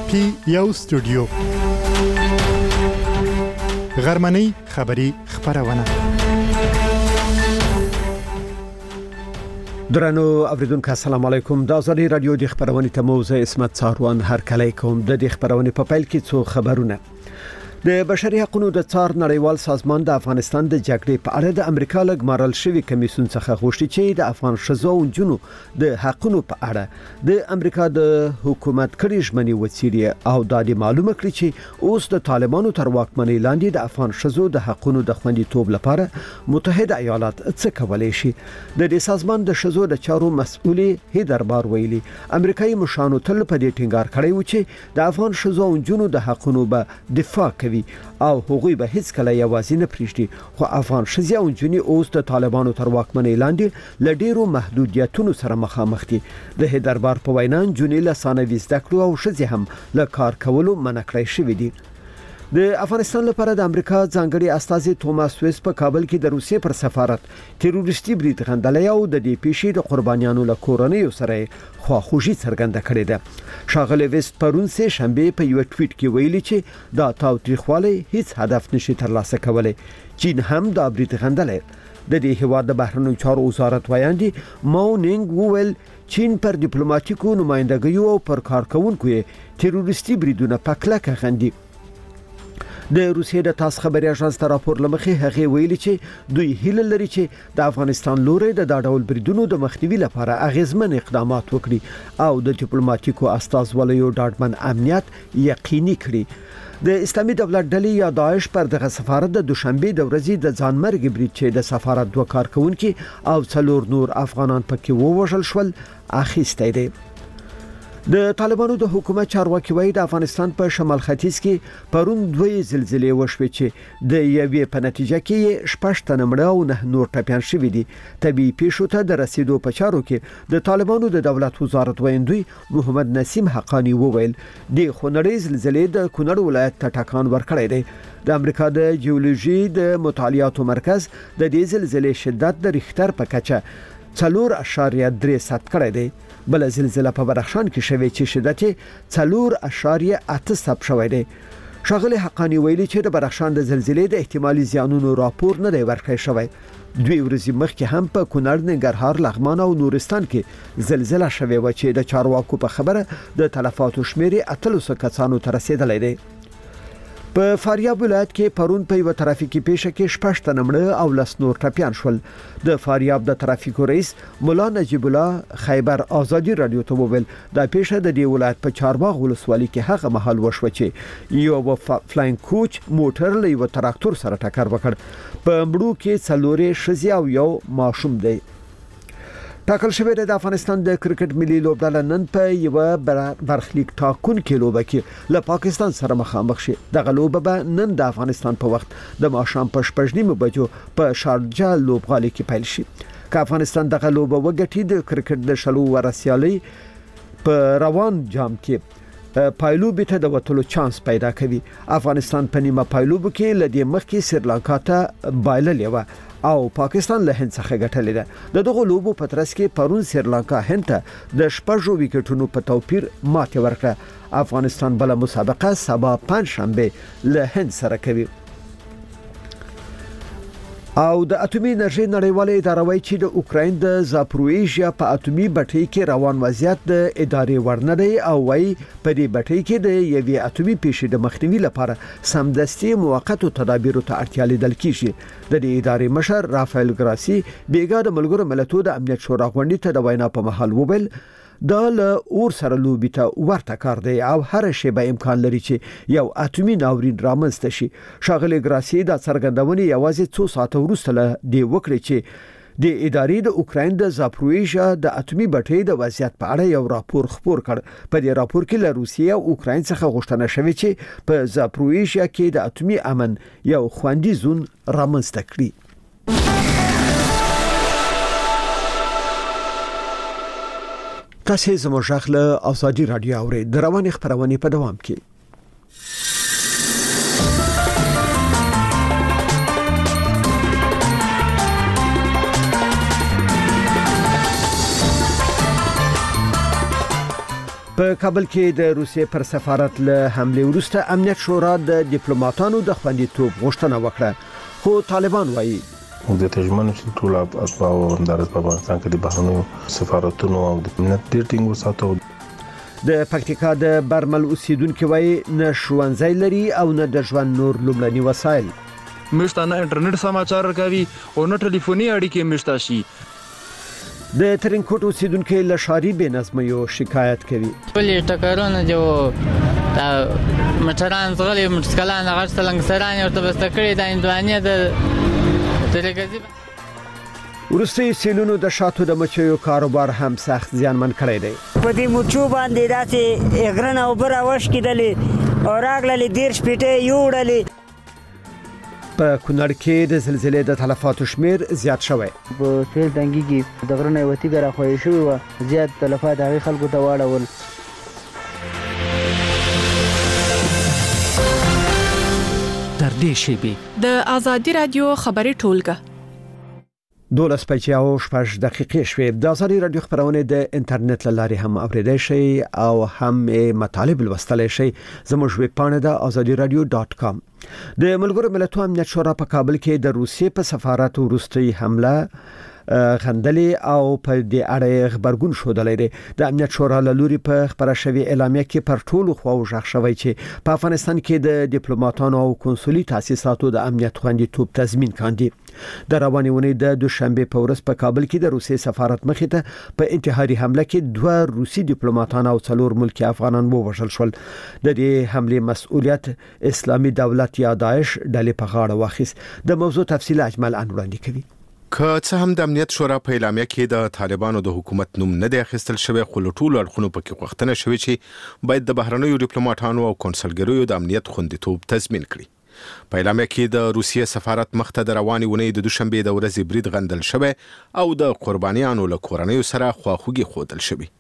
پی یو سټوډیو غرمنۍ خبری خبرونه درنو اوریدونکو السلام علیکم د ازادي رادیو د خبرونې ته موزه اسمت څاروان هر کله کوم د خبرونې په پیل کې څو خبرونه د بشري حقوقو د څار نړیوال سازمان د افغانستان د جګړې په اړه د امریکا لګمارل شوی کمیسیون څخه غوښتي چې د افغان شذو او جنو د حقوقو په اړه د امریکا د حکومت کړي ژمنې وڅیړي او د معلومه کړي چې اوس د طالبانو تر واکمنۍ لاندې د افغان شذو د حقوقو د خوندیتوب لپاره متحده ایالات څه کولای شي د دې سازمان د شذو د چارو مسؤلي هیدربار ویلي امریکایي مشانو تل په دې ټینګار کړی و چې د افغان شذو او جنو د حقوقو به دفاع او هغوی به هیڅ کله یوازې نه پریږدي خو افغان شذي او جنې اوس د طالبانو تر واکمنۍ لاندې لډیرو محدودیتونو سره مخامخ دي د هیدربار په وینا جنې له ثانوي زده کړو او شذي هم له کار کولو منع کړی شوی دي د افغانستان لپاره د امریکا ځانګړي استازي توماس ویس په کابل کې د روسیې پر سفارت تروریستي برید غندلې او د دې پیښې د قربانیانو له کورنۍ سره خواخوږي څرګنده کړې ده شاغله ویس پرون سه شنبه په یو ټویټ کې ویلي چې دا تاوتریخواله هیڅ هدف نشي ترلاسه کولای چین هم دا برید غندلې د دې هواد د بهرنیو چارو وزارت ویاندې ماونینګ وویل چین پر ډیپلوماټیکو نمائندګیو او پر کارکونکو تروریستي بریدونه پکلکه غندي د روسیې د تاس خبري اژانس ته راپور لمخې هغه ویلي چې دوی هیله لري چې د افغانستان لوري د ډول بریدونو د مخنیوي لپاره اغیزمن اقدامات وکړي او د ډیپلوماټیکو استازولیو ډاډمن امنیت یقیني کړي د اسلامي دولت ډلې یا داعش پر دغه سفارت د دوشنبه د ورځې د ځانمرګ برید چې د سفارت دوه کارکونکو او څلور نور افغانان پکې ووژل شول اخیسته دي د طالبانو د حکومت چارواکي وایي د افغانستان په شمال ختیځ کې پرون دوه زلزلې وشوي چې د یوې په نتیجه کې شپږ تنه مړه او نه نور ټپيان شوي دي طبي پیښو ته د رسیدو په چارو کې د طالبانو د دولت وزارت ویندوی محمد نسیم حقانی وویل د خونړۍ زلزلې د کونړ ولایت ته ټکان ورکړی دی د امریکا د جیولوژي د مطالعاتو مرکز د دې زلزلې شدت د ریختر په کچه 4.3 ثبت کړی دی بل زلزلہ په بدخشان کې شوې چې شدت 4.8 ثبت شوی دی شاغله حقانی ویلي چې د بدخشان د زلزلې د احتمالي زیانونو راپور نه دی ورکړی شوی دوی ورځې مخکې هم په کونړ ننګرهار لغمان او نورستان کې زلزلہ شوې و چې د چارواکو په خبره د تلفاتو شمیر 800 کسانو ته رسیدلی دی په فاریاب ولایت کې پرون په یو ترافیکي پیښه کې شپږ تنه مړه او لس نور ټپيان شول د فاریاب د ترافیکو رئیس مولا نجیب الله خیبر ازادي رادیو ته وویل دا پیښه د دې ولایت په چارباغ ولسوالۍ کې هغه مهال وشو چې یو فلاین کوچ موټر له یو تراکتور سره ټکر وکړ په مړو کې څلورې ښځې او یو ماشوم دی ټاکل شوی د افغانستان د کرکټ ملي لوبډله نن په یو برخلیک ټاکون کې لوبه کې له پاکستان سره مخامخ شي د غلوبه به نن د افغانستان په وخت د ماښام په 8:30 بجو په شارجه لوبغالي کې پیل شي که افغانستان د غلوبه وګټي د کرکټ د شلو ورسیالي په روان جام کې پایلوب ته د وټلو چانس پیدا کوي افغانستان په نیمه پایلوب کې لدی مخکې سریلانکا ته بایللې و او پاکستان له هند څخه ګټلې ده د دغه لوبو په ترڅ کې پرون سریلانکا هند ته د شپږو وکټونو په توپیر ماته ورکړه افغانستان بل مسابقه سبا پنځ شنبه له هند سره کوي او د اټومي انرژي نړیواله اداره وايي چې د اوکراین د زاپرویژیا په اټومي بټۍ کې روان وضعیت د ادارې ورنډي او وايي په دې بټۍ کې د یوې اټومي پیښې د مخنیوي لپاره سمدستي موقتو تدابیرو ته اړتیا لیدل کیږي د دې ادارې مشر رافایل ګراسي بیګا د ملګرو ملتونو د امنیت شورا غونډې ته د وینا په محل وویل دا له اور سره لوبي ته ورته کار دی او هر شی به امکان لري چې یو اټومي ناورین رامنځته شي شاغله ګراسي دا څرګندونه یوازې 2 ساعته وروسته له دی وکړي چې د ادارې د اوکراین د زاپرویژیا د اټومي بټۍ د وضعیت په اړه یو راپور خپور کړ په دې راپور کې له روسیې او اوکراین څخه غوښتنه شوې چې په زاپرویژیا کې د اټومي امن یو خوندي زون رامنځته کړي تاسو زموږ غږ له ازادي رادیو اورئ د رواني خبرونه په دوام کې په کابل کې د روسیې پر سفارت له حمله وروسته امنیت شورا د ډیپلوماټانو د خوندیتوب غوښتنه وکړه خو طالبان وایي د ترجمان چې ټول اسباب او انداز په افغانستان کې د بهرنیو سفارتونو او د امنیت ډیټینګ وساتو. د پکتیکا د برمل اوسیدونکو وایي نه ښوونځی لري او نه د ژوند نور لومړني وسایل. مشته نه انټرنیټ سماچار کوي او نه ټلیفوني اړیکې مشته شي. د ترینکوټ اوسیدونکو له ښاري بې نظمیو شکایت کوي. ولې ټکرونه جو تا مټران زغلي مټسکلان هغه څلنګ ورته بسته کړی د اندوانیا د تلګزي. ورستي سیلونو د شاتو د مچیو کاروبار هم سخت زیانمن کړی دی. په دې مچو باندې داسې اغرن او بر اوش کېدلې او راغلې دیر شپټه یوړلې. په کونړ کې د زلزلې د تلفاتو شمیر زیات شوی. په سیل دنګي کې د غرنه وتی ګره خوې شوی و زیات تلفات هغه خلکو ته واړول. تر دې شیبي د آزادي رادیو خبري ټولګه 12:06 دقیقې شوې. د آزادي رادیو خبرونه د انټرنیټ لارې هم اوریدای شئ او هم مطالب لوستلای شئ. زموږ ویب پاڼه د azadiradio.com. د ملګرو ملتونو امنیت شورا په کابل کې د روسیې په سفارت وروستي حمله غندلې او په دې اړه خبرګون شوه. د امنیت شورا له لوري په خبره شوی اعلامیه کې پر ټولو خواو ژغ شوی چې په افغانستان کې د ډیپلوماټانو او کنسولي تاسیساتو د امنیت خوندیتوب تضمین کاندي. د روانې ونې د دوشنبه په ورځ په کابل کې د روسیې سفارت مخې ته په انتحاري حمله کې 2 روسي ډیپلوماټان او 4 ملکی افغانان ووژل شول. د دې حمله مسؤلیت اسلامي دولت یا داعش ډلې په غاړه واخیست. د موضوع تفصیل اجمل وړاندې کوي. که څه هم د امنیت شورا په اعلامیه کې د طالبانو د حکومت نوم نه دی اخیستل شوی خو له ټولو اړخونو پکې غوښتنه شوې چې باید د بهرنیو ډیپلوماټانو او کنسولګریو د امنیت خوندیتوب تضمین کړي. په اعلامیه کې د روسیې سفارت مخته د روانې ونې د دوشنبه د ورځې برید غندل شوی او د قربانیانو له کورنیو سره خواخوږي ښودل شوی.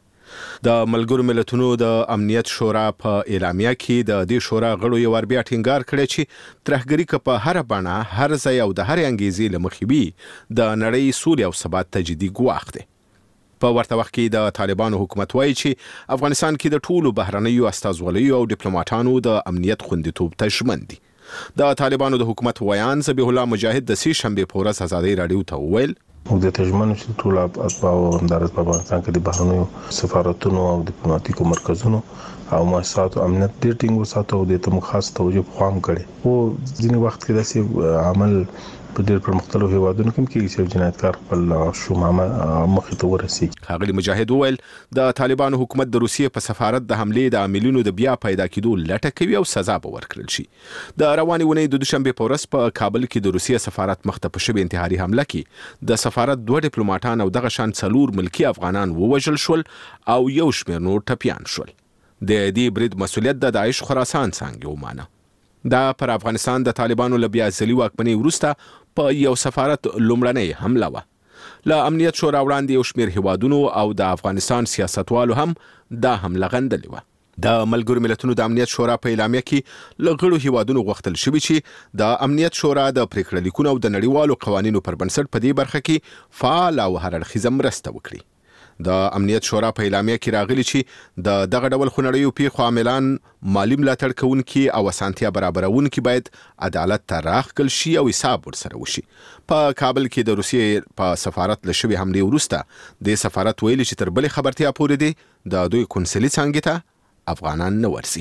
د ملګرو ملتونو د امنیت شورا په اعلامیه کې د دې شورا غړو یو بیا ټینګار کړی چې ترهګری که په هر بڼه هر ځای او د هر انګیزې له مخې وي د نړۍ سولې او ثبات ته جدي ګواښ دی. په ورته وخت کې د طالبانو حکومت وایي چې افغانستان کې د ټولو بهرنیو استازولیو او ډیپلوماټانو د امنیت خوندیتوب ته ژمن دي. د طالبانو د حکومت ویان ذبیح الله مجاهد د سې شنبه په ورځ آزادي رادیو ته وویل د ترجمان چې ټول اسباب او انداز په افغانستان کې د بهرنیو سفارتونو او ډیپلوماټیکو مرکزونو او مؤسساتو امنیت ډیټینګ وساتو د تم خاص توجه خام کړي او ځینې وخت کې داسې عمل په ډېر پرمختللو هیوادونو کې کېږي چې جنایتکار خپل شومامه مخې ته ورسیږي. ښاغلي مجاهد وویل د طالبانو حکومت د روسیې په سفارت د حملې د عاملینو د بیا پیدا کېدو لټه کوي او سزا به ورکړل شي. د روانې ونې د دوشنبه په ورځ په کابل کې د روسیې سفارت مخته په شوې انتحاري حمله کې د سفارت 2 ډیپلوماټان او دغه شان 4 ملکی افغانان ووژل شول او یو شمېر نور ټپیان شول. د دې برید مسؤلیت د داعش خراسان څنګه ومانه. دا پر افغانستان د طالبانو له بیا ځلي واکمنۍ وروسته په یو سفارت لومړنۍ حمله وه. له امنیت شورا وړاندې یو شمېر هیوادونو او د افغانستان سیاستوالو هم دا حمله غندلې وه. د ملګرو ملتونو د امنیت شورا په اعلامیه کې له غړو هیوادونو غوښتل شوي چې د امنیت شورا د پریکړه لیکونو او د نړیوالو قوانینو پر بنسټ په دې برخه کې فعال او هر اړخیزه مرسته وکړي. د امنیت شورا په اعلامیه کې راغلي چې د دغه ډول خنړیو پیښو عاملان مالی ملاتړ کوونکي او اسانتیا برابرونکي باید عدالت ته راغکل شي او حساب ورسره وشي. په کابل کې د روسیې په سفارت له شوې حملې وروسته د سفارت ویلي چې تر بلې خبرتیا پورې دی د دوی کنسولي څانګې ته افغانان نه ورسي.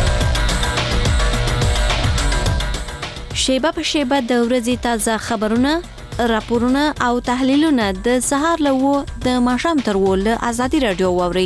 شیبه په شیبه د ورځې تازه خبرونه، راپورونه او تحلیلونه د سهار له د ماښام تر له آزادي رادیو واوري.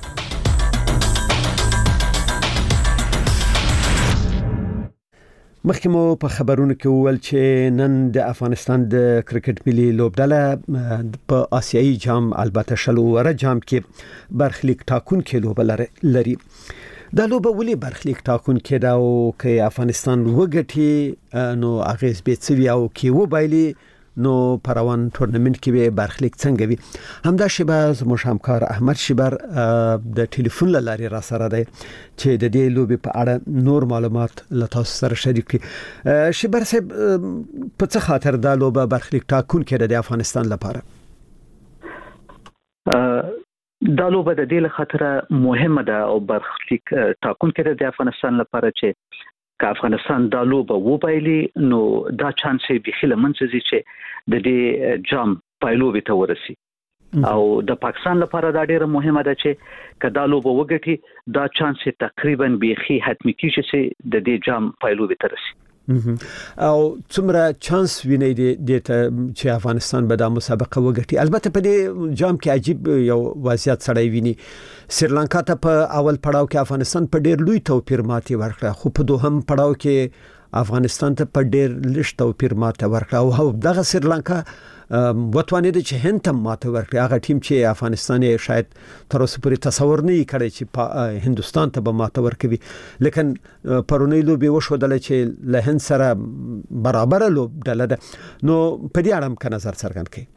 مخکې مو په خبرونو کې وویل چې نن د افغانستان د کرکټ ملي لوبډله په آسیایي جام البته شلوره جام کې برخلیک ټاکونکې لوبه لري. دا لوبه ولې برخلیک ټاکونکې ده او که افغانستان وګټي نو اغیز به څه وي او کې وبایلي نو پروان تورنمنت کې به برخلیک څنګه وي. همدا شیبه زموږ همکار احمد شیبر د ټلیفون لارې را سره دی چې د دې لوبې په اړه نور معلومات له تاسو سره شریک کړي. شیبر صاحب په څه خاطر دا لوبه برخلیک ټاکونکې ده د افغانستان لپاره؟ دا لوبه د دې لخوا مهمه ده او برخلیک ټاکونکې ده د افغانستان لپاره چې که افغانستان دا لوبه وبایلي نو دا چانس یې بيخي له منځه ځي چې د دې جام پایلوبې ته ورسي او د پاکستان لپاره دا ډیره مهمه ده چې که دا لوبه وګټي دا چانس تقریبا بيخي حتمی کیږي چې د دې جام پایلوبې ته رسي او څومره چانس ویني د چې افغانستان به د مسابقه وګټي. البته په دې جام کې عجیب یو وضعیت سړی ویني. سریلانکا ته په اول پړاو کې افغانستان په ډیر لوی توپیر ماتې ورکړه خو په دوهم پړاو کې افغانستان ته په ډیر لږ توپیر ماتې ورکړه او دغه سریلانکا وتوانید چې هند ته ماته ورکړي. هغه ټیم چې افغانستان شاید تر اوسه پورې تصور نه کړی چې هندستان ته به ماته ورکوي لیکن پرونی لوبي وشودل چې له هند سره برابر لوب ډله ده. نو په دې اړه هم نظر څرګند کړئ.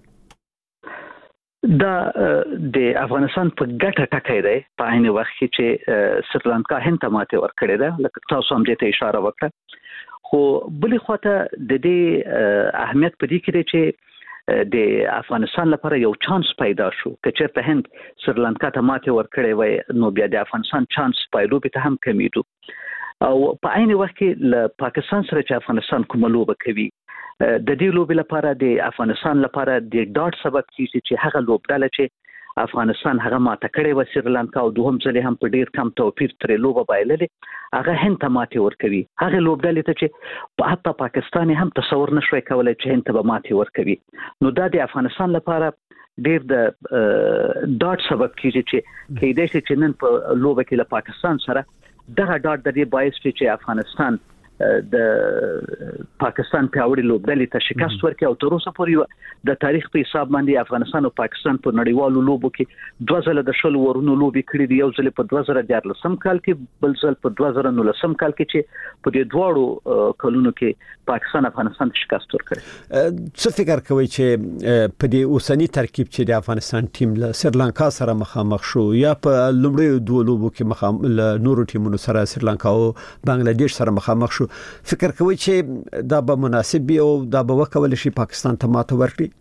دا د افغانستان په ګټه ټکای دی په عین وخت کې چې سریلانکا هند ته ماته ورکړي ده لکه تاسو هم دې ته اشاره وکړه خو بلې خواته د دې اهمیت په دې کې دی چې د افغانستان لپاره یو چانس پیدا شو چې چېرته هند سریلانکا ته ماته ورکړي وای نو بیا د افغانستان چانس پایلوبې ته هم کمیدو او په عین وخت کې له پاکستان سره چې افغانستان کوم لوبه کوي د دې لوبې لپاره د افغانستان لپاره د ډاټ سبب کیږي چې هغه لوبډاله چې افغانستان هغه ماته کړي و سریلانکا او دوهم ځل هم په ډیر کم توپیر تر لوبه بایللې هغه هند ته ماته ورکوي. هغه لوبډاله ته چې په حتی پاکستان هم تصور نشوي کولای چې هند ته به ماته ورکوي. نو دا د افغانستان لپاره ډیر د ډاټ سبب کیږي چې کېدای شي چې نن په لوبه کې له پاکستان سره دغه ډاټ د دې باعث چې افغانستان د پاکستان پیاوړي لوبډلې ته شکست ورکړي او تر اوسه پورې د تاریخ په حساب باندې افغانستان او پاکستان په نړیوالو لوبو کې 2000 د شل ورونو لوبي کړې دي. یو ځل په 2014 کال کې بل ځل په 2019 کال کې چې په دې دواړو کلونو کې پاکستان افغانستان ته شکست ورکړي. څه فکر کوي چې په دې اوسنی ترکیب چې د افغانستان ټیم له سریلانکا سره مخامخ شو یا په لومړی دوه لوبو کې مخامخ نورو ټیمونو سره سریلانکا او بنگلاديش سره مخامخ شو فکر کوي چې دا به مناسب وي او دا به وکول شي پاکستان ته ماته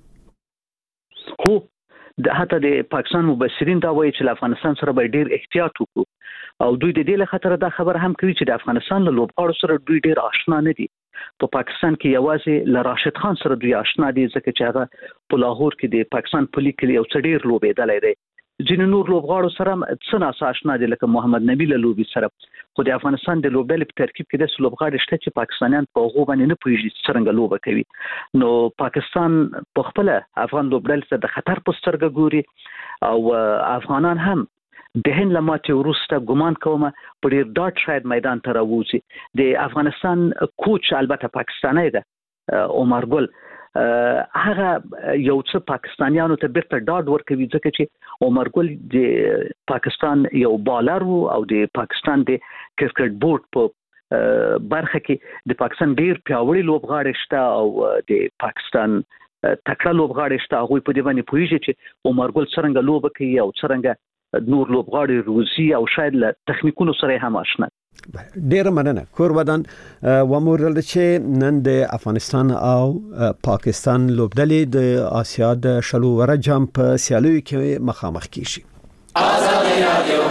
ورکړي؟ هو د حتی د پاکستان مبصرین دا وایي چې افغانستان سره به ډیر احتیاط وکړو او دوی د دې لخوا دا خبر هم کوي چې د افغانستان له لوبغاړو سره دوی ډیر آشنا نه دي. په پاکستان کې یوازې ل راشد خان سره دوی آشنا دي ځکه چې هغه په لاهور کې د پاکستان په لیګ کې یو څه ډیر لوبېدلی دی. ځینې نور لوبغاړو سره څه ناسا آشنا دي لکه محمد نبی له لوبي سره خو د افغانستان د لوبډلې په ترکیب کې د لوبغاړي شته چې پاکستانیان په هغه باندې نه پوهیږي څنګه لوبه کوي. نو پاکستان په خپل افغان لوبډلې ته د خطر په سترګه ګوري او افغانان هم د هند لماته ورسته ګمان کوم په ډیر ډاټ شاید میدان ته راوځي. د افغانستان کوچ البته پاکستانی ده عمر ګل هغه یو څه پاکستانیانو ته بیرته ډاډ ورکوي ځکه چې عمر ګل د پاکستان یو بالر او د پاکستان د کرکټ بورډ په برخه کې د پاکستان ډیر پیاوړي لوبغاړي شته او د پاکستان تکړه لوبغاړي شته. هغه په دې باندې پوهیږي چې عمر ګل څنګه لوبه کوي او څنګه نور لوبغاړي روزي او شاید له تخنیکونو سره هم آشنا. ډیر مننه کور ودان ومورل چې نن د افغانستان او پاکستان لوبډلې د آسیا د شلو ور جام په سیالیو کې مخامخ کیږي. آزاد رادیو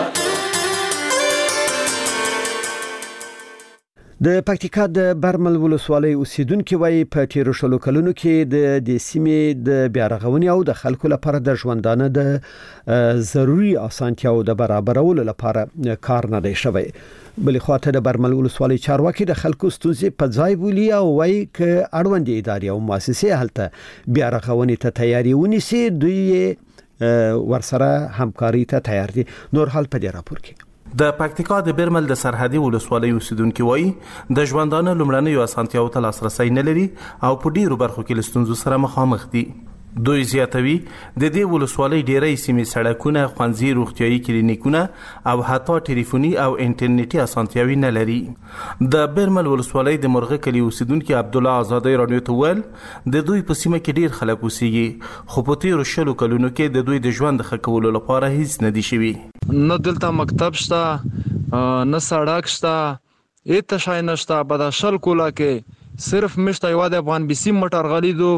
د پکتیکا د برمل ولسوالۍ اوسیدونکو وایي په تیرو شلو کلونو کې د سیمې د بیارغونې او د خلکو لپاره د ژوندانه د ضروري اسانتیاو د برابرولو لپاره کار نه دی شوی. بلې خواته د برمل ولسوالۍ چارواکي د خلکو ستونزې په ځای بولي او وایي ک اړوند ادارې او مؤسسې هلته بیارغونې ته تیاری ونیسي دوی ورسره همکاري ته تیار دي. نور حال په دې راپور کې د پکتیکا د برمل د سرحدي ولسوالۍ اوسیدونکو وایي د ژوندانه لومړنیو اسانتیاو ته لاسرسي نه لري او په ډیرو برخو کې لستونزو سره مخامخ دي. دوی زیاتوي د دې ولسوالۍ ډیرې سیمې سړکونه، ښوونځي، روغتیايي کلینیکونه او حتی ټلیفوني او انټرنیټي اسانتیاوي نه لري. د برمل ولسوالۍ د مرغه کلی اوسیدونکو عبد الله آزادی رادیو ته ویل د دوی په سیمه کې ډیر خلک اوسېږي خو په تیرو شلو کلونو کې د دوی د ژوند ښه کولو لپاره هیڅ نه دي شوي. نه دلته مکتب شته، نه سړک شته، هیڅ شای نشته. په د شل کولا کې صرف مشته یو د افغان بي سي موټر غلیدو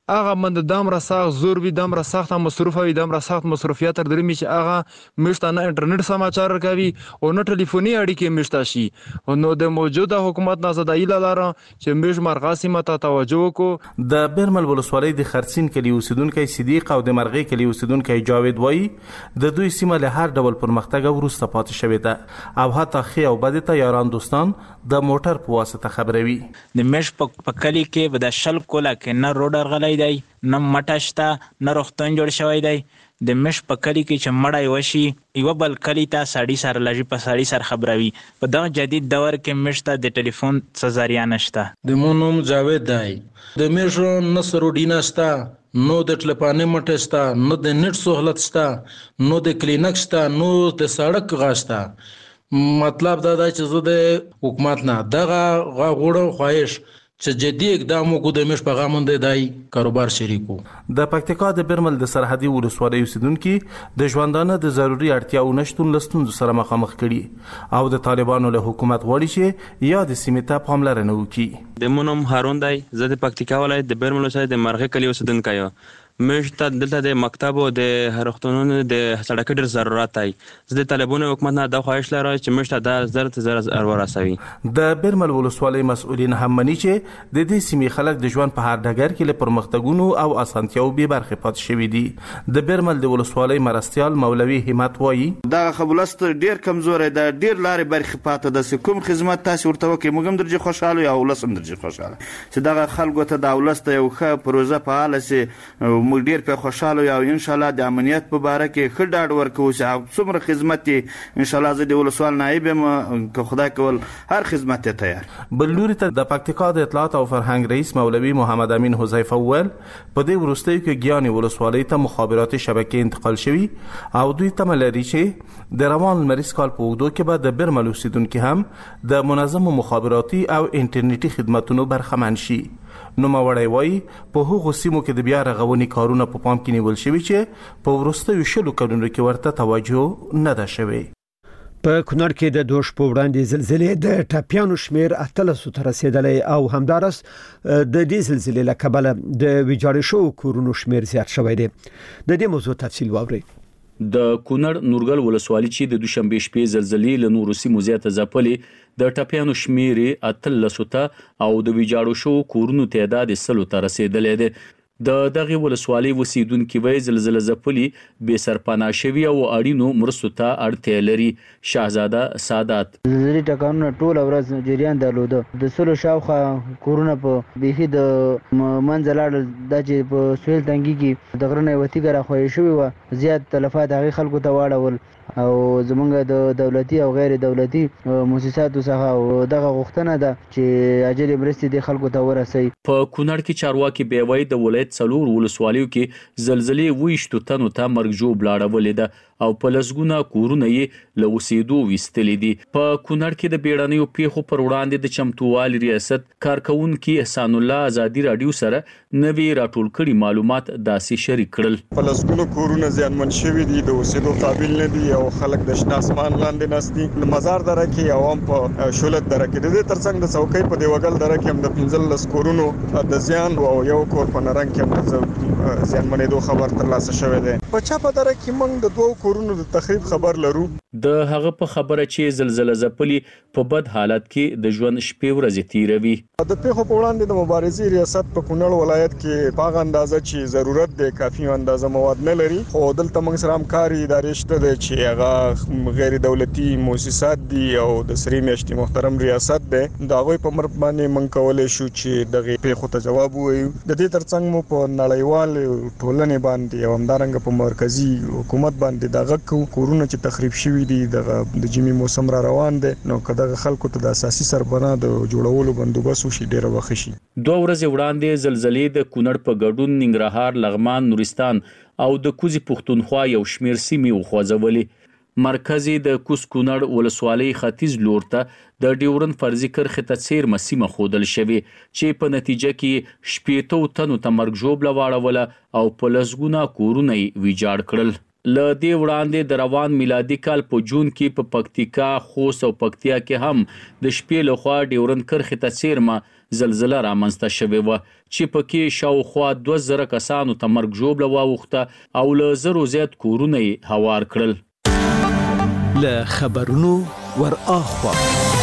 هغه من دمر سخت زور وي دمر سخت مصروف وي دمر سخت مصروفیات تر درې چې هغه مشته نه انټرنیټ سماچار کوي او نه ټلیفوني اړیکې مشته شي نو د موجوده حکومت نه زدايي لاره چې مش مرغاسي مته توجه کو. د برمل ولسوالۍ د خرڅین کلی اوسیدونکو صدیق او د مرغې کلی اوسیدونکو جاوید وای د دوی سیمه له هر ډول پرمختګ ورسته پاتې شوې ده او حتی خي او بدته یاران دوستان د موټر په واسطه خبروي. د مش په کلی کې به د شل کوله کې نه روډر غلای دی نه مټشته نه روختن جوړ شوی دی. د مش په کلی کې چې مړای وشي یو بل کلی ته ساړي سره لږی په ساړي سره خبروي. په دغه جدید دور کې مشته د ټلیفون څه ذریعہ نشته. د مونوم جاوید دی د مشو نصر ډینا ستا نو د ټلپانې مټه ستا نو د نت سہولت ستا نو د کلینک ستا نو د سړک غاستا. مطلب دا چې زه د حکومت نه دغه غوړو خواهش چې جدي اقدام وکړو د مش پیغامند دی کاروبار شریکو. د پکتیکا د برمل د سرحدي ولسوالۍ اوسیدونکو د ژوندانه د ضروري اړتیاو نشټون لستون سره مخامخ کړي او د طالبانو له حکومت غواړي چې یا د سیمې ته پاملرنه وکړي. د مونم هارون دی زه د پکتیکا ولایت د برمل ولسوالۍ د مرغې کلی اوسیدونکی یم. مشته دلته د مکتب او د هرختونونو د سړک ډیر ضرورت دی. زه د طالبانو حکومت نه د خواهش لرم چې مشته د زر ورسوي. د برمل ولسوالۍ مسؤلین هم مني چې د دې سیمې خلک د ژوند په هر ډګر کې له پرمختګونو او اسانتیاو به برخه پات شوي دي. د برمل د ولسوالۍ مرستيال مولوي همت وایي دا خبرست ډیر کمزور دی ډیر لارې برخه پات د کوم خدمات تاسو ورته وکي موږ درجه خوشاله او ولسم درجه خوشاله چې دا خلکو ته د ولست یو ښه پروژه فعال سي موږ ډیر په خوشاله یو ان شاء الله د امنیت په باره کې خډاډ ورکو چې څومره خدمت ان شاء الله زه د ولسوال نائب که خدای کول هر خدمت ته تیار. بل لوري ته د پکتیکا د اطلاعات او فرهنګ رئیس مولوي محمد امین حذیفه ول په دې ورستیو کې ګیاني ولسوالۍ ته مخابراتي شبکې انتقال شوي او دوی تم لري چې د روان لمریز کال په اوږدو کې به د برمل اوسیدونکو هم د منظم مخابراتي او انټرنیټي خدماتونو برخمن شي. نو ماوړی وای په هغو سیمو کې د بیا رغونې کارونه په پام کې نیول شوي چې په وروستیو شلو کلونو کې ورته توجه نه ده شوې. په کونړ کې د دوش په وړاندې زلزلې د ټاپیانو شمیر 1300 ته رسیدلی او همدارس د دې زلزلې له کبله د ویجاړ شو کورونو شمیر زیات شوی دی. د دې موضوع تفصیل واورئ. د کونړ نورګل ولسوالۍ چې د دوشنبه شپې زلزلې له نورو سیمو زیاته ځپلې د ټاپیانو شمیر 1300 ته او د ویجاړو شو کورونو تعداد 100 ته رسیدلی دی. د دغه ولسوالۍ وسیدونکو وی زلزلې ځپلې به سرپناه شوی او اړینو مرستو ته اړتیا لري. شاهزاده سادات زلزلې ټکانونه ټول ورځ جریان درلوده د سلو شاوخه کورونه په بيخي د منځلار د چې په سویل تنګي کې د غرنه وتی ګره خوې شوی و زیات تلفات هغه خلکو ته واړول او زمونږ د دولتي او غیر دولتي مؤسساتو څخه دغه غوښتنه ده چې اجل مرستې د خلکو ته ورسي. په کونړ کې چارواکي بیوي د ولایت څلور ولسوالیو کې زلزلې وښتو تنو ته مرګجو بلاړولې ده او په لسګونه کورونه یې له اوسېدو وستلې دي. په کونړ کې د بیړنیو پیښو پر وړاندې د چمتووالي ریاست کارکونکو احسان الله ازادي رادیو سره نوي راټول کړي معلومات داسې شریک کړل. په لسګونه کورونه زیانمن شوي دي د اوسېدو قابل نه دي او خلک د شنه اسمان لاندې ناست دي. د مزار دره کې عوام په شولت دره کې د دې ترڅنګ د څوکۍ په دیوګل دره کې هم د 15 کورونو د زیان او یو کور په نرنګ کې هم زیانمنېدو خبر ترلاسه شوی دی. په چاپه دره کې موږ د 2 کورونو د تخریب خبر لرو. د هغه په خبره چې زلزلہ ځپلې په بد حالت کې د ژوند شپې ورځې تیروي. د پیښو په وړاندې د مبارزې ریاست په کونړ ولایت کې په اندازه چې ضرورت دی کافي اندازه مواد نه لري خو دلته موږ سره همکاري ادارې شته دي چې هغه غیر دولتي مؤسسات دي او د سری میاشتې محترم ریاست دی د هغوی په مرسته باندې موږ کولای شو چې دغه پیښو ته جواب ووایو. د دې ترڅنګ مو په نړیوال ټولنې باندې او همدارنګه په مرکزی حکومت باندې دغه کورونه چې تخریب شوي دي د جمی موسم را روان دي نو کله خلکو ته د اساسي سربنا د جوړولو بندوبست وشي ډیره وخت شي. 2 ورځې وړاندې زلزلې د کونړ په ګډون ننګرهار لغمان نورستان او د کوزي پښتونخوا یو شمیر سیمې وخوځولې. مرکزی د کوز کونړ ولسوالۍ ختیځ لور ته د ډیورن فرضي کرښې ته څیر مسیمه خودل شوی چې په نتیجه کې شپېتو تنو ته مرګ ژوبله واړوله او په لسګونه کورونه ویجاړ کړل. ل دې وړاندې د روان میلادي کال په جون کې په پکتیکا خوست او پکتیا کې هم د شپې لخوا ډیورن کرښې ته څیرمه زلزلہ رامنځته شوې وه چې پکې شاوخوا 2000 کسانو ته مرګ ژوبله واوښته او له زرو زیات کورونه یې هوار کړل. له خبرونو ور اخوا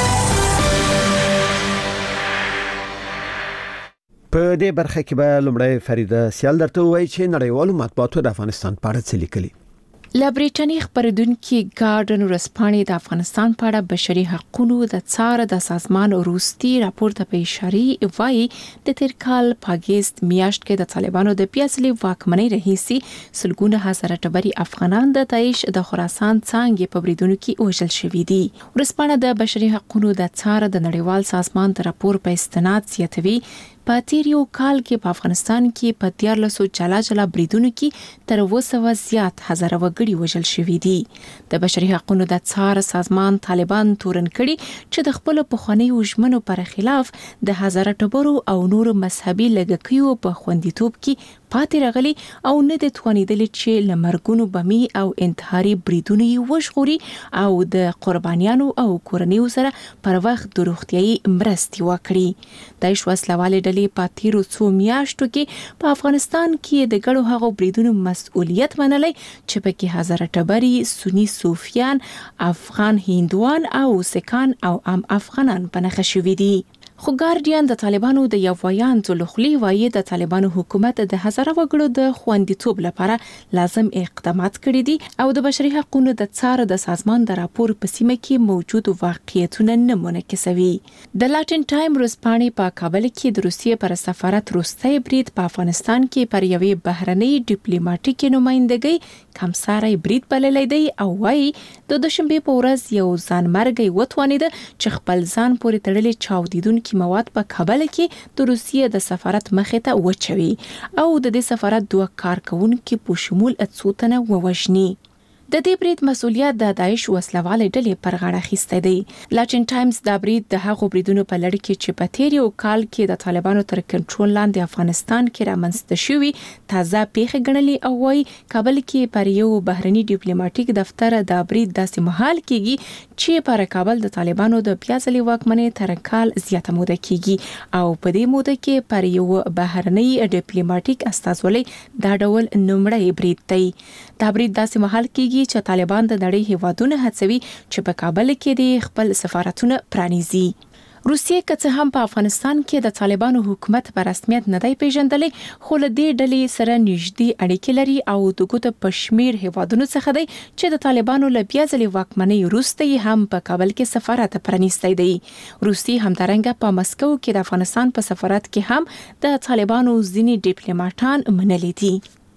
په دې برخه کې به لومړی فریده سیال درته وایي چې نړیوالو مطبوعاتو د افغانستان په اړه څه لیکلي. له بریټانیې خبرېدونکي ګارډن ورځپاڼې د افغانستان په اړه بشري حقوقو د څار د سازمان وروستي راپور ته په اشاره وایي د تیر کال په اگست میاشت کې د طالبانو د پیاصلي واکمنۍ رئیسي سلګونه هزاره ټبري افغانان د داعش د خراسان څنګه په بریدونو کې وژل شوي دي. ورځپاڼه د بشري حقوقو د څار د نړیوال سازمان د راپور په استناد زیاتوي په تیر یو کال کې په افغانستان کې په 1300 جلا بریدونو کې تر 200 زیات هزاره وګړي وژل شوي دي. د بشري حقوقو د څار سازمان طالبان تورن کړي چې د خپل پخوانیو ژمنو پر خلاف د هزاره ټبرو او نور مذهبي لږکیو په خوندیتوب کې پاتې راغلي او نه د توانیدل چې لمرګونو بمي او انتحاري بریدونه یې وژغوري او د قربانیانو او کورنیو سره پر وخت د روغتيایي مرستې وکړي. د وسلوالې ډلې په تیرو څو میاشتو کې په افغانستان کې د ګډو هغو بریدونو مسؤلیت منلای چې پکې هزاره ټبري سنی صوفیان افغان هندوان او سکان او عام افغانان په نښه شوي دي. خو ګارډین د طالبانو د یو ویان ځلخلي وایي د طالبانو حکومت د هزاره وګړو د خوندیتوب لپاره لازم اقدامات کړي دي او د بشري حقوقو د څار د سازمان د راپور په سیمه کې موجود واقعیتونه نه منعکسوي. د لاټین ټایم ورځپاڼې په کابل کې د روسیې پر سفارت وروستی برید په افغانستان کې پر یوې بهرنۍ ډیپلوماټیکي نمائندګۍ کمساري برید بللی دی او وایي د دوشنبه په ورځ یو ځانمرګي وتوانید چې خپل ځان پورې تړلې چاودیدونکي مواد په کابل کې د روسیې د سفارت مخې ته وچوي او د دې سفارت 2 کارکونکو په شمول اتسوتنه ووژني. د دې برید مسؤلیت د داعش وسلوالې ډلې پر غاړه اخیستی دی. لاټین ټایمز دا برید د هغو بریدونو په لړ کې چې په تیر یو کال کې د طالبانو تر کنټرول لاندې افغانستان کې رامنځته شوي تازه پیښه ګڼلې او وايي کابل کې پر یو بهرني ډیپلوماټیک دفتر د برید داسې مهال کېږي چې پر کابل د طالبانو د پیاصلي واکمنۍ تر کال زیاته موده کېږي او په دې موده کې پر یو بهرني ډیپلوماټیک استازولۍ دا ډول نومړی برید دی. دا برید داسې مهال کېږي چې طالبان د نړۍ هیوادونه هڅوي چې په کابل کې د خپل سفارتونه پرانیزي. روسیې که څه هم په افغانستان کې د طالبانو حکومت په رسمیت نه دی پیژندلی خو له دې ډلې سره نږدې اړیکې لري او د ګوتو په شمیر هیوادونو څخه دی چې د طالبانو له بیا ځلې واکمنۍ وروسته هم په کابل کې سفارت پرانیستی دی. روسي همدارنګه په مسکو کې د افغانستان په سفارت کې هم د طالبانو ځینې ډیپلوماټان منلي دي.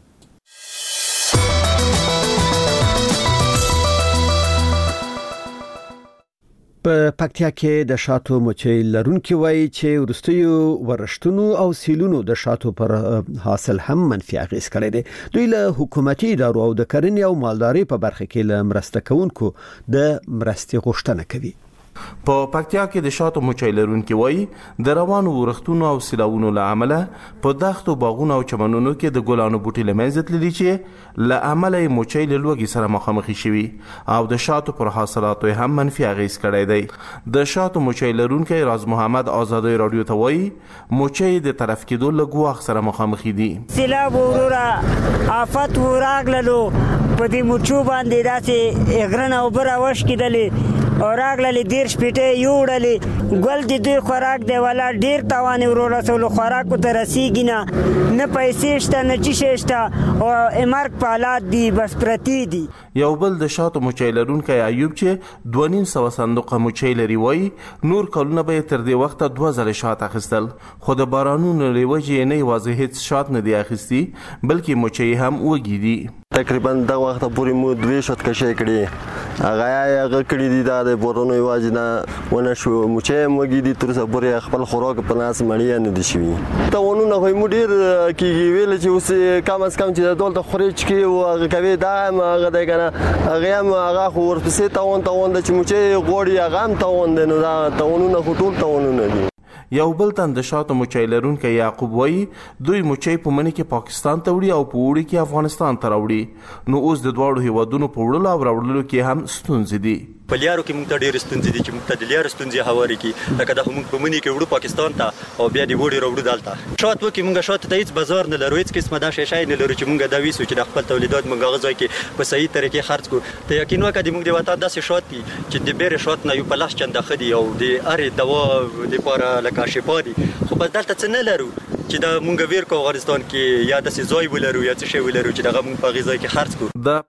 په پکتیا کې د شاتو مچۍ لرونکي وایي چې ورستیو ورشتونو او سیلونو د شاتو پر حاصل هم منفي اغیز کړی دی. دوی له حکومتي ادارو او د کرنې او مالداري په برخه کې له مرسته کوونکو د مرستې غوښتنه کوي. په پکتیا کې د شاتو مچۍ لرونکي وایي د روانو ورښتونو او سیلاونو له امله په دښتو باغونو او چمنونو کې د ګلانو بوټي له منځه تللي چې له امله یې مچۍ له لوږې سره مخامخ شوي او د شاتو پر حاصلاتو هم منفي اغیز کړی دی. د شاتو مچۍ لرونکي راز محمد آزادۍ رادیو ته وایي مچۍ د طرف کېدو له ګواښ سره مخامخ دي. سیلاب وروره آفت وراغللو په دې مچو باندې داسې اغرنه اوبه راوشکېدلې او راغللې 10 شپېټې یوړلې ګل د دوی خوراک دی والا ډېر تاوان یې ورسولو خوراکو ته رسیږي نه پیسې شته نه څه شی شته او مرګ په حالات دي بس پرتې دي. یو بل د شاتو مچۍ لرونکی ایوب چې 2.5 صندوقه مچۍ لري وایي نور کلونه به تر دې وخته 2 ځله شات اخیستل خو د بارانونو له وجې نه یوازې هیڅ شات نه دی اخیستي بلکې مچۍ هم وږي دي. تقریبا دا وخت پورې مو 2 شات کشي کړي هغه کړي دي د بورونو یوازې نه ونه شو مچۍ موږي دي تر څو پورې خپل خوراک په ناس مړی نه دي شوی ته ونه خو مو ډیر کیږي ویل چې اوس کم از کم چې دولت خوري چې او هغه کوي دا هغه دی کنه هغه خو ورپسې تاون د چې مچۍ غوړي هغه هم تاون دی نو دا تاونونه خو ټول تاونونه دي. یو بل تن د شاتو مچۍ لرونکی یعقوب وایي دوی مچۍ په مني کې پاکستان ته وړي او په اوړي کې افغانستان ته راوړي نو اوس د دواړو هیوادونو په وړلو او راوړلو کې هم ستونزې دي. په لیارو کې موږ ته ډېر ستونزې دي چې موږ ته د لیارو ستونزې هواري کی لکه دا موږ په منی کې وړو پاکستان ته او بیا دی وړي وړو دالته شات وکي موږ شات ته هیڅ بازار نه لرو هیڅ قسمه دا شی نه لرو چې موږ دا ویسو چې د خپل تولیدات موږ غوځای کې په صحیح طریقې خرڅ کو ته یقین وکړه موږ د وطن داسې شات دي چې د بیره شات نه یو په لاس چنده خدي او د اره دوا د پاره لکه شفا دي خو بس دلته څه نه لرو چې دا مونږ ویر کو افغانستان کې یا د ځای ولرو یا څه شی ولرو چې دغه مونږ په غذای کې خرڅ کو.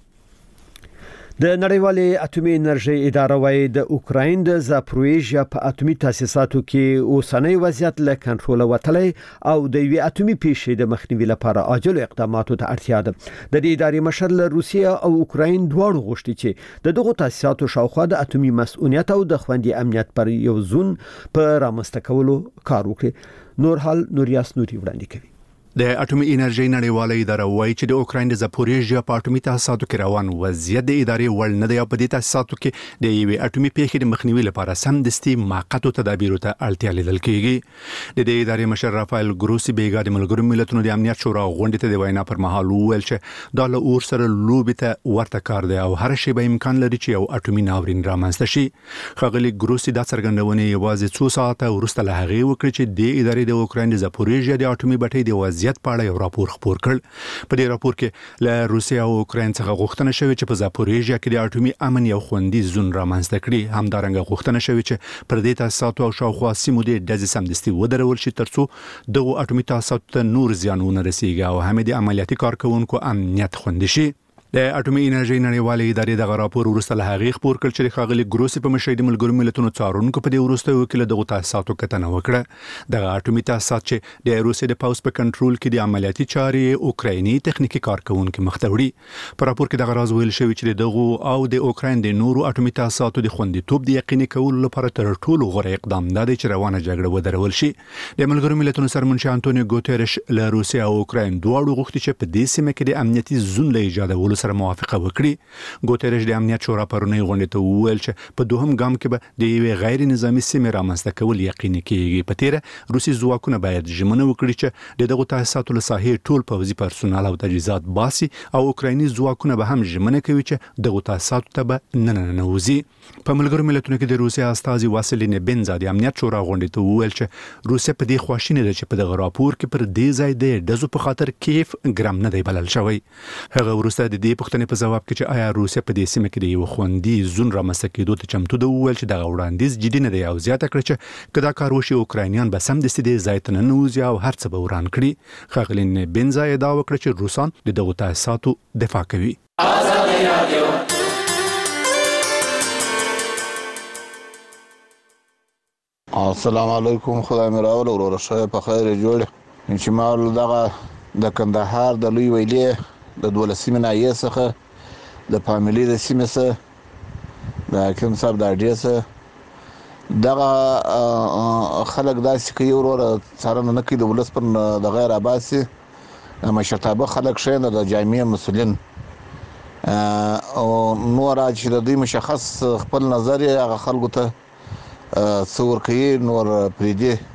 د نړیوالې اټومي انرژي اداره وايي د اوکراین د زاپرویژیا په اټومي تاسیساتو کې اوسنۍ وضعیت له کنټرول وتلی او د یوې اټومي پیښې د مخنیوي لپاره عاجل اقداماتو ته اړتیا ده. د دې ادارې مشر له روسیه او اوکراین دواړو غوښتي چې د دغو تاسیساتو شاوخوا د اټومي مسؤلیت او د خوندي امنیت پر یو ځون په رامنځته کولو کار وکړي. نور حال نوریاس نوري وړاندې کوي. د اټومي انرژي نړیواله اداره وایي چې د اوکراین د زاپوریژیا په اټومي تاسیساتو کې روان وضعیت د ادارې وړ نه دی او په دې تاسیساتو کې د یوې اټومي پیښې د مخنیوي لپاره سمدستي موقتو تدابیرو ته اړتیا لیدل کېږي. د دې ادارې مشر رافایل ګروسی بیګا د ملګرو ملتونو د امنیت شورا غونډې ته د وینا پر مهال وویل چې دا له اور سره لوبې ته ورته کار دی او هر شی به امکان لري چې یو اټومي ناورین رامنځته شي. ښاغلي ګروسی دا څرګندونه یوازې څو ساعته وروسته له هغې وکړه چې د ادارې د اوکراین د زاپوریژیا د اټومي بټۍ د وضعیت په اړه یو راپور خپور کړ. په دې راپور کې له روسیا او اوکراین څخه غوښتنه شوې چې په زاپوریژیا کې د اټومي امن یو خوندي زون رامنځته کړي. همدارنګه غوښتنه شوې چې پر دې تاسیساتو او شاوخوا سیمو د ډزې سمدستي ودرول شي ترڅو دغه اټومي تاسیساتو ته نور زیان ونه رسیږي او هم د عملیاتي کارکونکو امنیت خوندي شي. د اټومي انرژي نړیوالې ادارې دغه راپور وروسته له هغې خپور کړ چې ښاغلي ګروسی په مشرۍ د ملګرو ملتونو څارونکو په دې وروستیو کې له دغو تاسیساتو کتنه وکړه. دغه اټومي تاسیسات چې د روسیې د پوځ په کنټرول کې د عملیاتي چارې اوکرایني تخنیکی کارکونکو مخ ته وړي. په راپور کې دغه راز ویل شوی چې دغه او د اوکراین د نورو اټومي تاسیساتو د خوندیتوب د یقیني کولو لپاره تر ټولو غوره اقدام دی چې روانه جګړه ودرول شي. د ملګرو ملتونو سرمنشي انټونیو ګوتيرش له روسیې او اوکراین دواړو غوښتي چې په دې سیمه کې د امنیتي زون له ایجادولو سره موافقه وکړي. ګوتيرش د امنیت شورا پرونی غونډه ته وویل چې په دوهم ګام کې به د یوې غیر نظامی سیمې رامنځته کول یقیني کیږي. په تیره روسي ځواکونه باید ژمنه وکړي چې دغه تاسیساتو له ساحې ټول پوځي پرسونل او تجهیزات باسي او اوکرایني ځواکونه به هم ژمنه کوي چې دغه تاسیساتو ته به نه ننوځي. په ملګرو ملتونو کې د روسیا استازي واسیلی نبنزا د امنیت شورا غونډه ته وویل چې روسیا په دې خواشینه ده چې په دغه راپور کې پر دې ځای د دزو په خاطر کیف ګرام نه دی بلل شوی. هغه ورسته د دې پوښتنې په جواب کې چې آیا روسیا په دې سیمه کې د یو خوندي زون رامنځته کېدو ته چمتو ده وویل چې دغه وړاندیز جدي نه دی او زیاته کړه چې که دا کار وشي اوکراینیان به سمدستي دې ځای ته ننوځي او هر څه به وران کړي. ښاغلي نبنزا ادعا وکړه چې روسان د دغو تاسیساتو دفاع کوي. السلام علیکم. خدای مې راول وروره شه په خیر جوړ چې ما دغه د کندهار د لوی ویلې د 12 ناحیې څخه د فامیلی د سیمې څخه د حاکم صاحب د اډې څخه دغه خلک داسې کوي وروره څارنه نه کوي د ولس پر د غیر آباسي مشرتابه خلک شي نه د جامعه مسؤلین او نور چې د دوی مشخص خپل نظر هغه خلکو ته څور کوي نور پریدي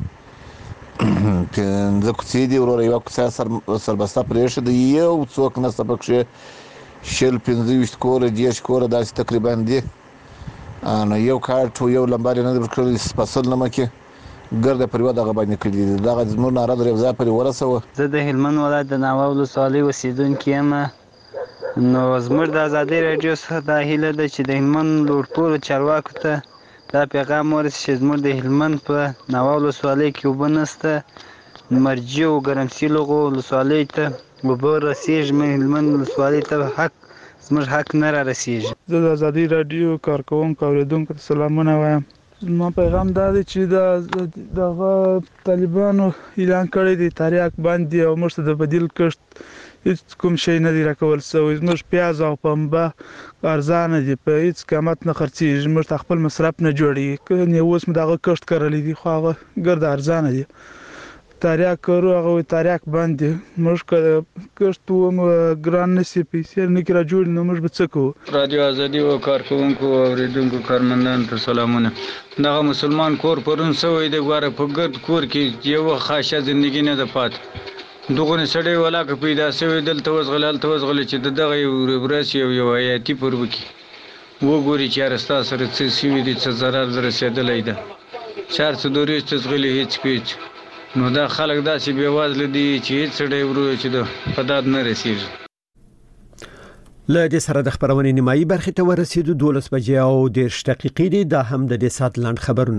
پنځه کوڅې دي وروره یوه کوڅه سربسته پرېښې ده یو څوک نشته پکښې 15 کوره 10 کوره داسې تقریبا دي نو یو کارت یو لمبار نه درکړل سپاسل نه مکه ګرد پر یو دغه باندې کړي دغه زموږ ناره درې ځای پرې ورسوه. زه د هلمند ولایت د ناوه ولسوالۍ اوسېدونکی یم. نو زموږ د ازادۍ راډیو څخه دا هیله ده چې د هلمند ټولو چارواکو ته دا پیغام ورسي چې زموږ د هلمند په ناوه ولسوالۍ کې اوبه نشته مرجع او ګرمسیر ولسوالۍ ته اوبه رسېږي هلمند ولسوالۍ ته حق زموږ حق نه را رسېږي. زه د ازادۍ راډیو کارکوونکو اورېدونکو ته سلامونه وایم. زما پیغام دا دی چې دغه طالبانو اعلان کړی دی تاریخ باندې او موږ ته د بدیل کښت هیڅ کوم شی نه دی راکول شوی. زموږ پیاز او پنبه ارزانه دي په هیڅ قیمت نه خرڅېږي موږ ته خپل مصرف نه جوړېږي که اوس مو دغه کښت کرلی دي خو هغه ګرد ارزانه دي تاریخ کرو هغه تاریخ باندې موږ که کښت و ګران نشي پیسې نه کې را جوړ نه موږ به څه کوو. رادیو ازادي او کارکوونکو اورېدونکو کارمندانو ته سلامونه. دغه مسلمان کور پرون سوی دی ګوره په ګرد کور کې یو خاصه زندگی نه ده پات دغه سړی ولاکه پیدا شوی دلته وزغلل چې دغه یو ورس یو حیاتي پر وکی وګوري چې راستا سره څه سیوی دي څه zarar رسیدلای ده 400 دوري چې غلي هیڅ پیچ نو دا خلک داسې بیوازل دي چې هیڅ ډېر ورو چې د پداد نه رسیږي. له دې سره د خبرونې نیمایي برخې ته ورسېدو 12 بجې او 10 دقیقې دي. دا هم د دې سات لاند خبرونه.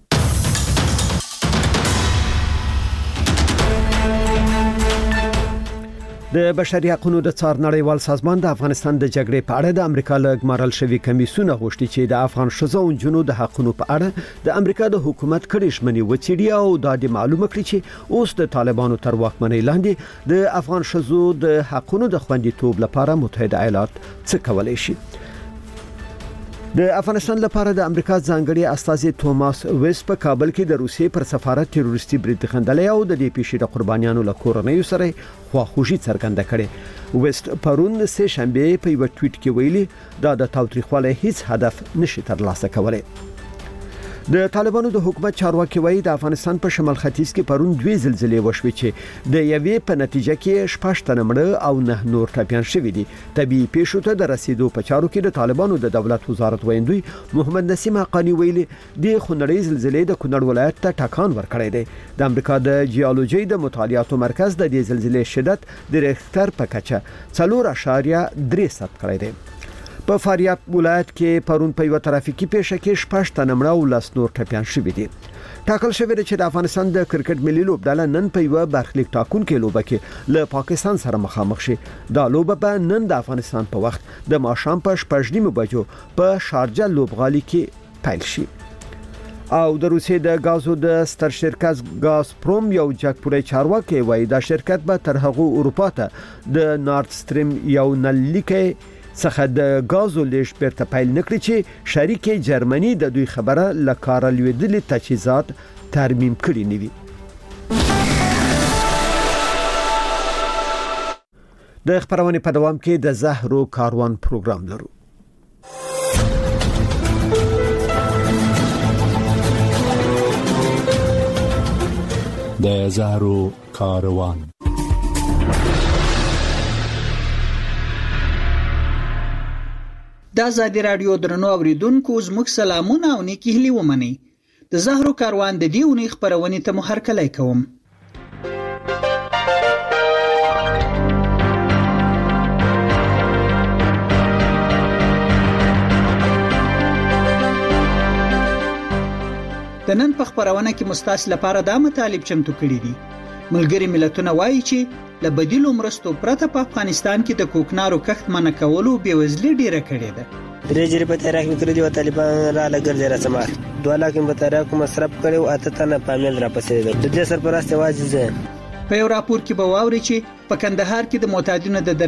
د بشري حقوقو د څار نړیوال سازمان د افغانستان د جګړې په اړه د امریکا له ګمارل شوی کمیسیون غوښتي چې د افغان ښځو او جنونو د حقوقو په اړه د امریکا د حکومت کړي شمنې وڅېړي او دا د معلومه کړي چې اوس د طالبانو تر واکمنۍ لاندې د افغان ښځو د حقوقو د خوندیتوب لپاره متحده ایالات څه کولای شي. د افغانستان لپاره د امریکا ځانګړي استازي توماس ویس په کابل کې د روسیې پر سفارت تروریستي برید خندلې او د دې پیښې د قربانیانو له کورنۍ سره خواخوږي څرګنده کړې. ویست پرون سه شنبه په یو ټویټ کې ویلي دا د تاوتریخوالي هیڅ هدف نشي ترلاسه کولای. د طالبانو د حکومت چارواکي وایي د افغانستان په شمال ختیځ کې پرون 2 زلزلې وشوي چې د یوې په نتیجه کې 6 تنه مړه او 9 نور ټپيان شوي دي. طبي پیښو ته د رسیدو په چارو کې د طالبانو د دولت وزارت ویندوی محمد نسیم حقانی ویلي د خونړۍ زلزلې د کونړ ولایت ته ټکان ورکړی دی. د امریکا د جیولوژي د مطالعاتو مرکز د دې زلزلې شدت د ریختر په کچه 4.3 ثبت کړی دی. په فاریاب ولایت کې پرون په یو ترافیکي پیښه کې 6 تنه مړه او 10 نور ټپيان شوي دي. ټاکل شوی دی چې د افغانستان د کرکټ ملي لوبډله نن په یو برخلیک ټاکونکو لوبه کې له پاکستان سره مخامخ شي. دا لوبه به نن د افغانستان په وخت د ماښام په 8:30 بجو په شارجه لوبغالي کې پیل شي. او د روسیې د غازو د ستر شرکت غازپروم یو جګپوړی چارواکي وایي دا شرکت به تر هغه اروپا ته د نارد سټریم یو نلیکه څخه د غازو لیش بیرته پیل نکړي چې شریک جرمني د دوی خبره لکاره لویدلې تجهیزات ترمیم کړي نیوي. د خبرونه په دوام کې د زهرو کاروان پروګرام لرو. د زهرو کاروان د آزادي رادیو درنو اوریدونکو زموږ سلامونه او نیکی هیلې ومنئ. د زهرو کاروان د دې اونۍ خبرونې ته مو هرکلی کوم. د نن په خبرونه کې مستاس لپاره دا مطالب چمتو کړي دي. ملګری ملتونه وایي چې له بدیلو مرستو پرته په افغانستان کې د کوکنارو کښت منع کولو بېوزلي ډیره کړې ده. درې جری په تاریخ کې تر دې طالبان را لګرځي رسمات 2 لک په تاریخ مصرف کړو اته تنه پامل را پسې ده. د دې سرپرست واجب ده. په یو راپور کې به واوري چې په کندهار کې د معتادینو د